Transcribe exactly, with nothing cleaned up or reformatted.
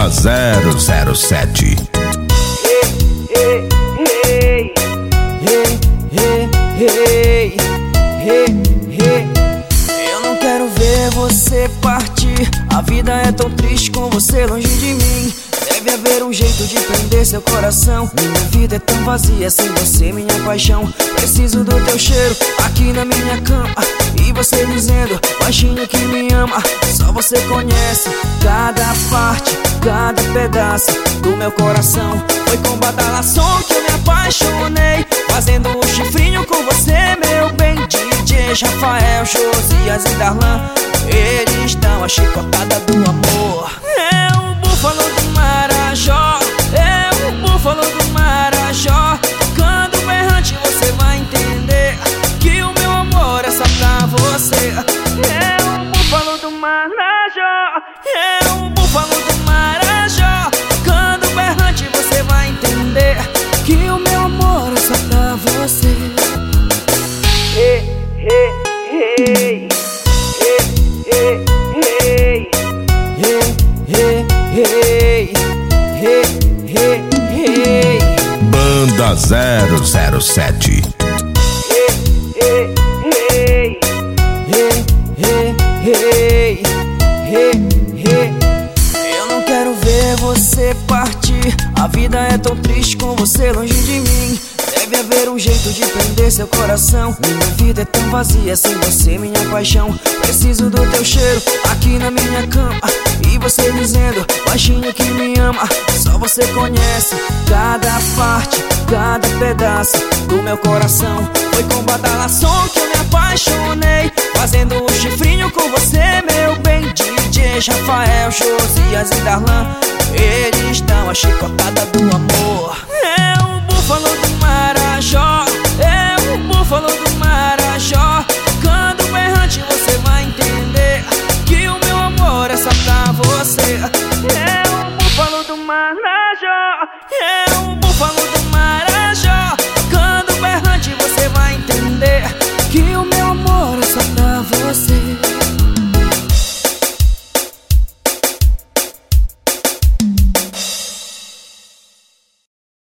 zero zero sete. Hey, hey, hey, hey, hey, hey, hey. Eu não quero ver você partir. A vida é tão triste com você longe de mim. Deve haver um jeito de prender seu coração. Minha vida é tão vazia sem você, minha paixão. Preciso do teu cheiro aqui na minha cama. E você dizendo baixinho que me ama. Só você conhece cada parte, cada pedaço do meu coração. Foi com badalação que eu me apaixonei, fazendo um chifrinho com você, meu bem. D J Rafael, Josias e Darlan, eles dão a chicotada do amor. É o búfalo do Marajó, é o búfalo do Marajó. Tocando berrante você vai entender que o meu amor é só pra você. É o búfalo do Marajó, é o búfalo do Marajó. Tocando berrante você vai entender que o meu amor é só pra você. Hey, hey, hey, hey, hey, hey, hey, hey, hey, hey, hey. Banda zero zero sete. Hey, hey, hey, hey, hey, hey, hey. Eu não quero ver você partir. A vida é tão triste com você longe de mim. Deve haver um jeito de prender seu coração. Minha vida é tão vazia sem você, minha paixão. Preciso do teu cheiro aqui na minha cama. E você dizendo baixinho que me ama. Só você conhece cada parte, cada pedaço do meu coração. Foi com badalação que eu me apaixonei, fazendo um chifrinho com você, meu bem. D J Rafael, Josias e Darlan, eles dão a chicotada do amor. É o búfalo do